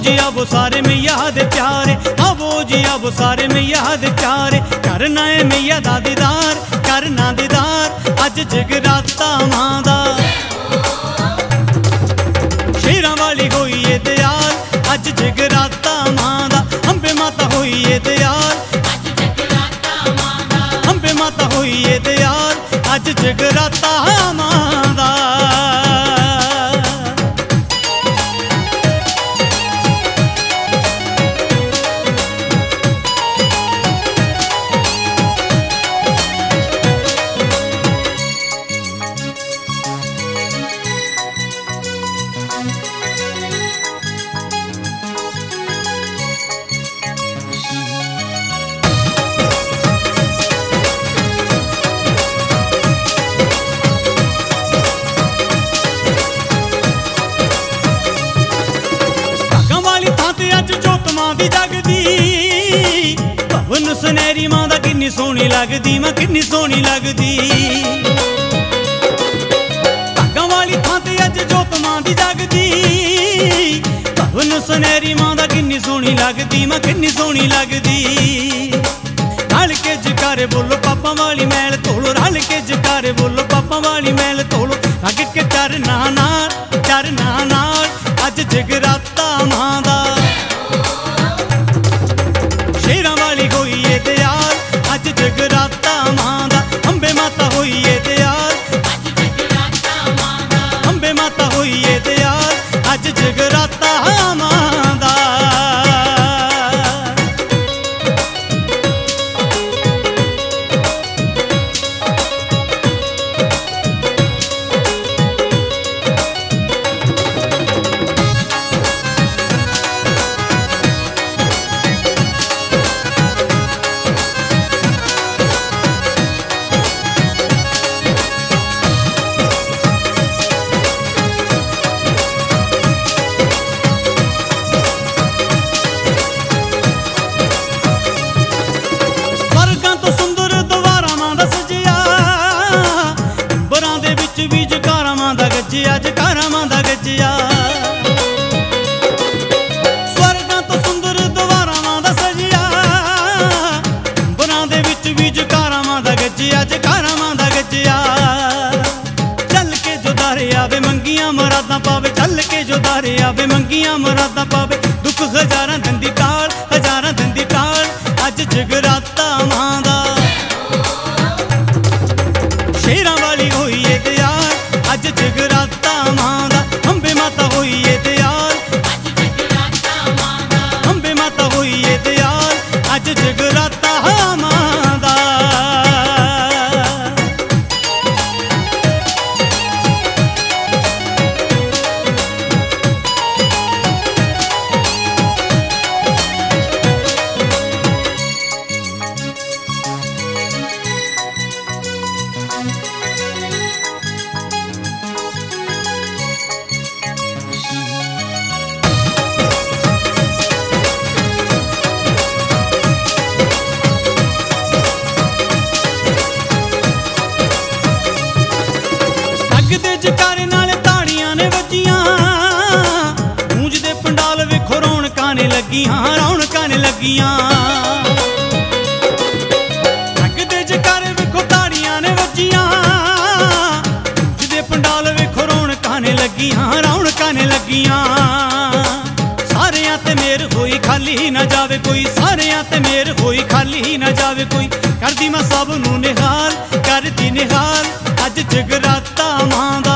जी आवो सारे मैया दे प्यारे, आवो जी आवो सारे मैया दे प्यारे। करना है मैया दा दीदार, करना दीदार अज जगराता मां दा। शेरां वाली होई ए दयाल अज जगराता मां दा। अंबे माता होई ए दयाल, अंबे माता होई ए दयाल अज जगराता मां दा। सुनहरी मां दा किन्नी सोहनी लगदी, मां किन्नी सोहनी लगदी। भागां वाली थां ते अज जोत मां दी जगदी। भवन सुनहरी मां दा किन्नी सोहनी लगदी, मां किन्नी सोहनी लगदी। रल के जकारे बोलो पापां वाली मैल धोलो, रल के जकारे बोलो पापां वाली मैल धोलो। अग के चरना नाल अज जगराता मां दा। शेरां वाली होई ए दयाल अज जगराता मां दा। अंबे माता होई ए दयाल, अंबे माता होई ए दयाल अज जगराता मां दा। गज्जिया जकारा मां दा गज्जिया, स्वर्गां तो सुंदर द्वारा मां दा सजिया। बरां दे विच भी जकारा मां दा गज्जिया, जकारा मां दा गज्जिया। चल के जो दारे आवे मंगियां मुरादां पावे, चल के जो दारे आवे मंगियां मुरादां पावे। दुख हजारां दंदी टाल, हजारां दंदी टाल अज जगराता मां दा। शेरां वाली होई ए दयाल अज जगराता मां दा। अंबे माता होई ए दयाल, अंबे माता होई ए दयाल अज जगराता मां दा। जकारे नाले ताड़ियां ने वजियां, गूंजदे पंडाल वेखो रौनकां ने लगियां, रौनकां ने लगियां। लगदे जकारे वेखो ताड़ियां ने वजियां, गूंजदे पंडाल वेखो रौनकां ने लगियां, रौनकां ने लगियां। सारियां ते मेर होई खाली ना जावे कोई, सारियां ते मेर होई खाली ना जावे कोई। करदी मैं सब नूं निहाल, करदी निहाल अज जगराता मां दा।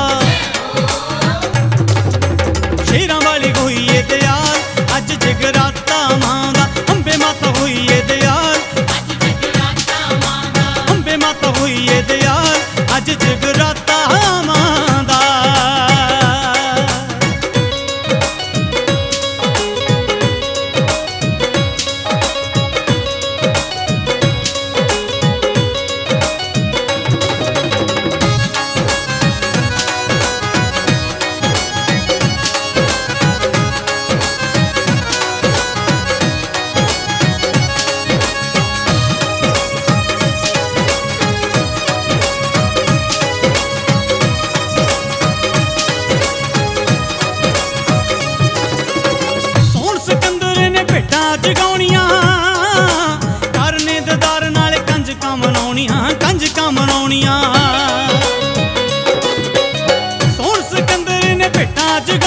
शेरां वाली होई ए दयाल अज जगराता मां दा। अंबे माता होई ए दयाल, अंबे माता होई ए दयाल अज जगराता मां दा।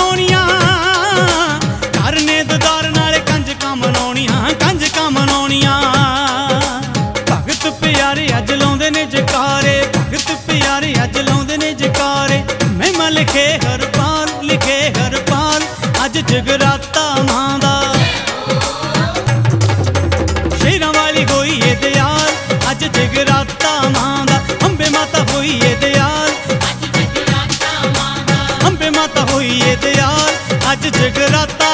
ਮਨਾਉਣੀਆਂ ਕਰਨੇ ਦਦਾਰ ਨਾਲੇ ਕੰਜਕਾਂ ਮਨਾਉਣੀਆਂ ਕੰਜਕਾਂ ਮਨਾਉਣੀਆਂ ਭਗਤ ਪਿਆਰੇ ਅੱਜ ਲਾਉਂਦੇ ਨੇ ਜਕਾਰੇ ਭਗਤ ਪਿਆਰੇ ਅੱਜ ਲਾਉਂਦੇ ਨੇ ਜਕਾਰੇ ਮਹਿਮਾ ਲਿਖੇ ਹਰਪਾਲ ਅੱਜ ਜਗਰਾਤਾ ਮਾਂ ਦਾ ਸ਼ੇਰਾਂ ਵਾਲੀ ਹੋਈ ਏ ਦਿਆਲ ਅੱਜ ਜਗਰਾਤਾ ਮਾਂ ਦਾ ਅੰਬੇ ਮਾਤਾ ਹੋਈ ਏ ਦਿਆਲ ਅੱਜ ਜਗਰਾਤਾ ਮਾਂ ਦਾ ਅੰਬੇ ਮਾਤਾ ਹੋਈ ਏ ਦਿਆਲ ਅੱਜ ਜਗਰਾਤਾ